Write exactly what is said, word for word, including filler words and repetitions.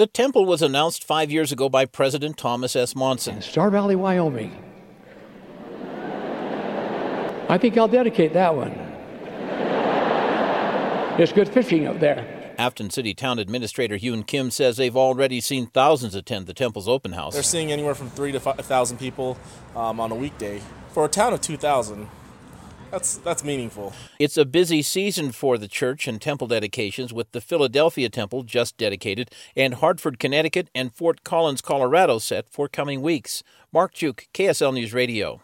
The temple was announced five years ago by President Thomas S. Monson. Star Valley, Wyoming. I think I'll dedicate that one. There's good fishing up there. Afton City Town Administrator Yoon Kim says they've already seen thousands attend the temple's open house. They're seeing anywhere from three to five thousand people um, on a weekday. For a town of two thousand, that's that's meaningful. It's a busy season for the church and temple dedications, with the Philadelphia Temple just dedicated and Hartford, Connecticut and Fort Collins, Colorado set for coming weeks. Mark Juke, K S L News Radio.